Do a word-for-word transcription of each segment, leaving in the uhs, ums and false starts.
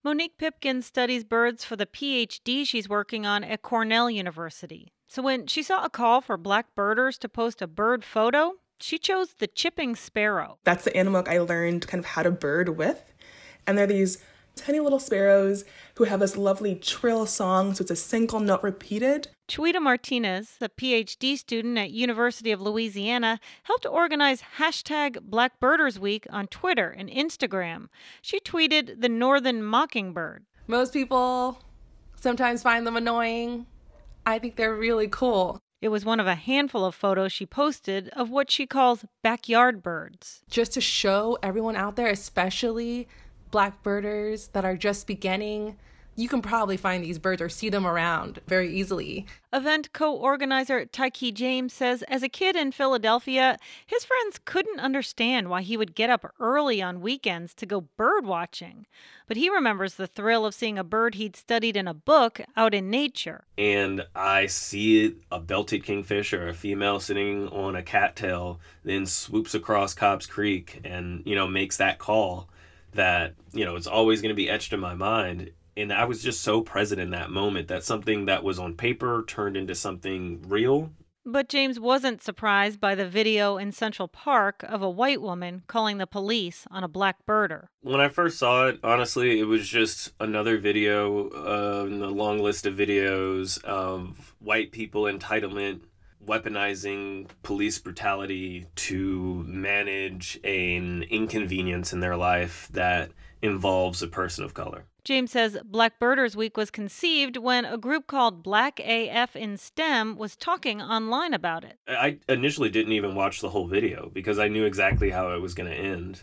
Monique Pipkin studies birds for the P H D she's working on at Cornell University. So when she saw a call for black birders to post a bird photo, she chose the chipping sparrow. That's the animal I learned kind of how to bird with. And they're these tiny little sparrows who have this lovely trill song, so it's a single note repeated. Chuita Martinez, a P H D student at University of Louisiana, helped organize hashtag Black Birders Week on Twitter and Instagram. She tweeted the northern mockingbird. Most people sometimes find them annoying. I think they're really cool. It was one of a handful of photos she posted of what she calls backyard birds. Just to show everyone out there, especially black birders that are just beginning, you can probably find these birds or see them around very easily. Event co-organizer Tyke James says as a kid in Philadelphia, his friends couldn't understand why he would get up early on weekends to go bird watching. But he remembers the thrill of seeing a bird he'd studied in a book out in nature. And I see a belted kingfish or a female sitting on a cattail, then swoops across Cobb's Creek and, you know, makes that call that, you know, it's always going to be etched in my mind. And I was just so present in that moment that something that was on paper turned into something real. But James wasn't surprised by the video in Central Park of a white woman calling the police on a black birder. When I first saw it, honestly, it was just another video uh, in the long list of videos of white people entitlement weaponizing police brutality to manage an inconvenience in their life that involves a person of color. James says Black Birders Week was conceived when a group called Black A F in STEM was talking online about it. I initially didn't even watch the whole video because I knew exactly how it was going to end.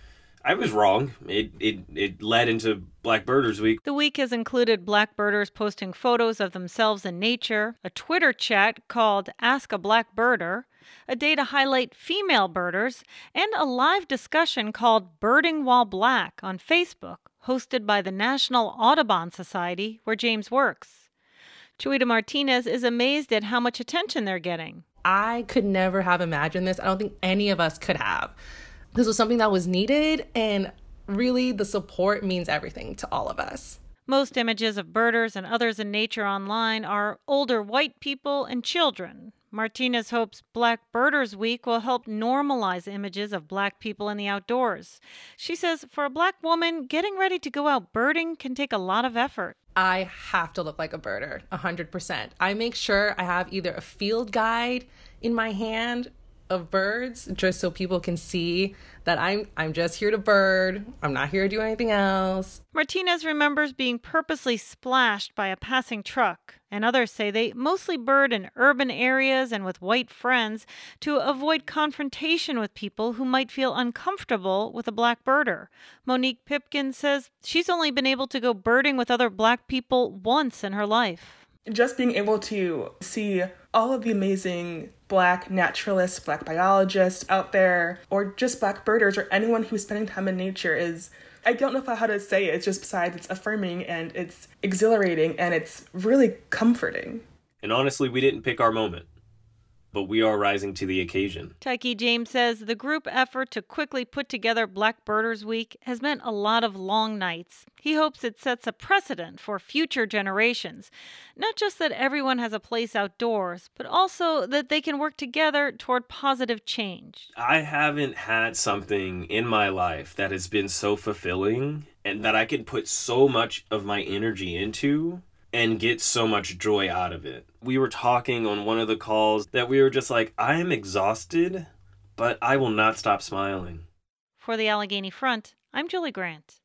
I was wrong. It, it it led into Black Birders Week. The week has included black birders posting photos of themselves in nature, a Twitter chat called Ask a Black Birder, a day to highlight female birders, and a live discussion called Birding While Black on Facebook, hosted by the National Audubon Society, where James works. Chuita Martinez is amazed at how much attention they're getting. I could never have imagined this. I don't think any of us could have. This was something that was needed, and really the support means everything to all of us. Most images of birders and others in nature online are older white people and children. Martinez hopes Black Birders Week will help normalize images of black people in the outdoors. She says for a black woman, getting ready to go out birding can take a lot of effort. I have to look like a birder, one hundred percent. I make sure I have either a field guide in my hand of birds, just so people can see that I'm I'm just here to bird. I'm not here to do anything else. Martinez remembers being purposely splashed by a passing truck, and others say they mostly bird in urban areas and with white friends to avoid confrontation with people who might feel uncomfortable with a black birder. Monique Pipkin says she's only been able to go birding with other black people once in her life. Just being able to see all of the amazing black naturalists, black biologists out there, or just black birders, or anyone who's spending time in nature is, I don't know how to say it, it's just besides it's affirming and it's exhilarating and it's really comforting. And honestly, we didn't pick our moment, but we are rising to the occasion. Tyke James says the group effort to quickly put together Black Birders Week has meant a lot of long nights. He hopes it sets a precedent for future generations. Not just that everyone has a place outdoors, but also that they can work together toward positive change. I haven't had something in my life that has been so fulfilling and that I can put so much of my energy into and get so much joy out of it. We were talking on one of the calls that we were just like, I am exhausted, but I will not stop smiling. For the Allegheny Front, I'm Julie Grant.